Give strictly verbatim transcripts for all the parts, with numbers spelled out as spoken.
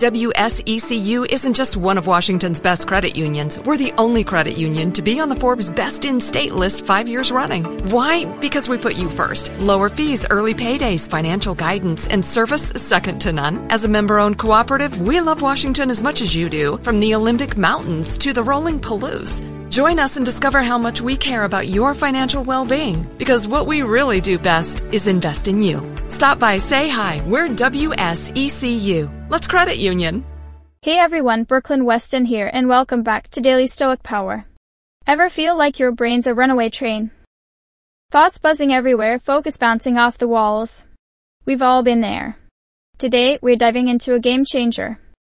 W S E C U isn't just one of Washington's best credit unions. We're the only credit union to be on the Forbes Best in State list five years running. Why? Because we put you first. Lower fees, early paydays, financial guidance, and service second to none. As a member-owned cooperative, we love Washington as much as you do, from the Olympic Mountains to the rolling Palouse. Join us and discover how much we care about your financial well-being, because what we really do best is invest in you. Stop by, say hi. We're W S E C U. Let's credit union. Hey everyone, Brooklyn Weston here, and welcome back to Daily Stoic Power. Ever feel like your brain's a runaway train? Thoughts buzzing everywhere, focus bouncing off the walls. We've all been there. Today, we're diving into a game changer.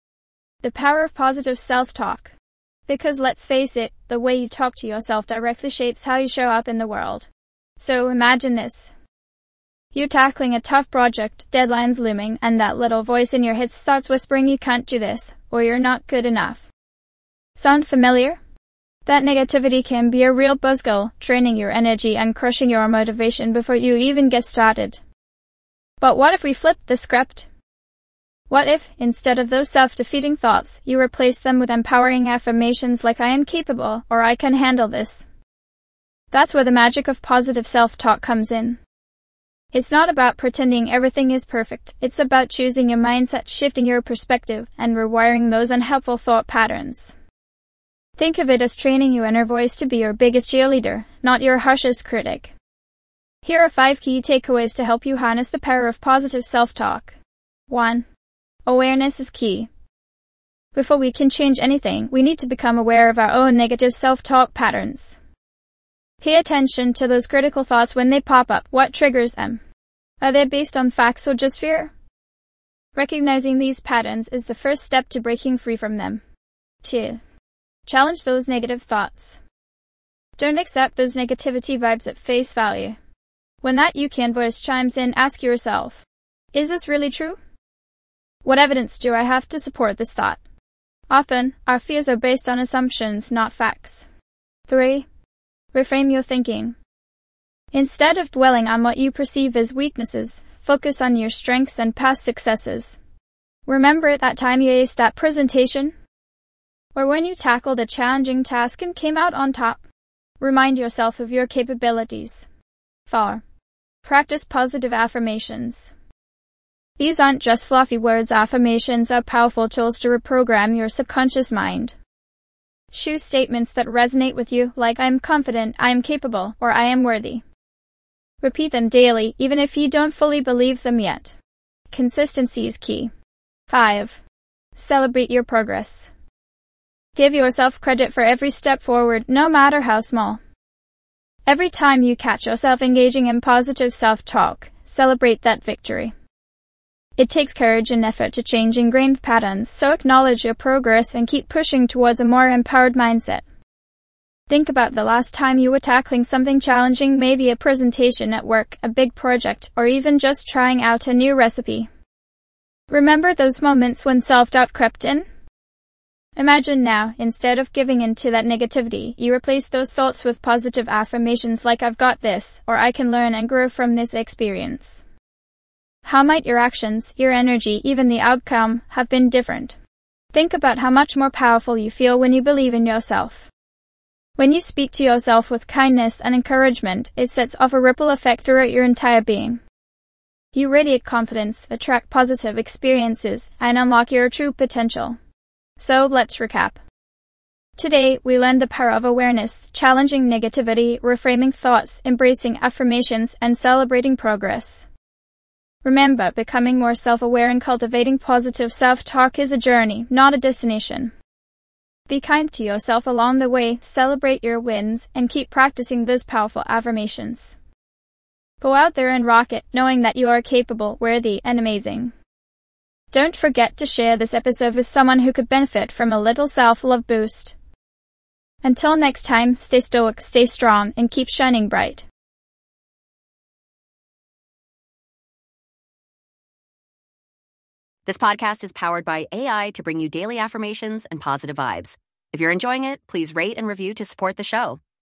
The power of positive self-talk. Because let's face it, the way you talk to yourself directly shapes how you show up in the world. So imagine this. You're tackling a tough project, deadlines looming, and that little voice in your head starts whispering you can't do this, or you're not good enough. Sound familiar? That negativity can be a real buzzkill, draining your energy and crushing your motivation before you even get started. But what if we flipped the script? What if, instead of those self-defeating thoughts, you replace them with empowering affirmations like I am capable or I can handle this? That's where the magic of positive self-talk comes in. It's not about pretending everything is perfect, it's about choosing your mindset, shifting your perspective, and rewiring those unhelpful thought patterns. Think of it as training your inner voice to be your biggest cheerleader, not your harshest critic. Here are five key takeaways to help you harness the power of positive self-talk. one. Awareness is key. Before we can change anything, we need to become aware of our own negative self-talk patterns. Pay attention to those critical thoughts when they pop up. What triggers them? Are they based on facts or just fear? Recognizing these patterns is the first step to breaking free from them. two. Challenge those negative thoughts. Don't accept those negativity vibes at face value. When that you can voice chimes in, ask yourself, is this really true? What evidence do I have to support this thought? Often, our fears are based on assumptions, not facts. three. Reframe your thinking. Instead of dwelling on what you perceive as weaknesses, focus on your strengths and past successes. Remember that time you aced that presentation? Or when you tackled a challenging task and came out on top? Remind yourself of your capabilities. four. Practice positive affirmations. These aren't just fluffy words. Affirmations are powerful tools to reprogram your subconscious mind. Choose statements that resonate with you, like I am confident, I am capable, or I am worthy. Repeat them daily, even if you don't fully believe them yet. Consistency is key. five. Celebrate your progress. Give yourself credit for every step forward, no matter how small. Every time you catch yourself engaging in positive self-talk, celebrate that victory. It takes courage and effort to change ingrained patterns, so acknowledge your progress and keep pushing towards a more empowered mindset. Think about the last time you were tackling something challenging, maybe a presentation at work, a big project, or even just trying out a new recipe. Remember those moments when self-doubt crept in? Imagine now, instead of giving in to that negativity, you replace those thoughts with positive affirmations like I've got this, or I can learn and grow from this experience. How might your actions, your energy, even the outcome, have been different? Think about how much more powerful you feel when you believe in yourself. When you speak to yourself with kindness and encouragement, it sets off a ripple effect throughout your entire being. You radiate confidence, attract positive experiences, and unlock your true potential. So let's recap. Today, we learned the power of awareness, challenging negativity, reframing thoughts, embracing affirmations, and celebrating progress. Remember, becoming more self-aware and cultivating positive self-talk is a journey, not a destination. Be kind to yourself along the way, celebrate your wins, and keep practicing those powerful affirmations. Go out there and rock it, knowing that you are capable, worthy, and amazing. Don't forget to share this episode with someone who could benefit from a little self-love boost. Until next time, stay stoic, stay strong, and keep shining bright. This podcast is powered by A I to bring you daily affirmations and positive vibes. If you're enjoying it, please rate and review to support the show.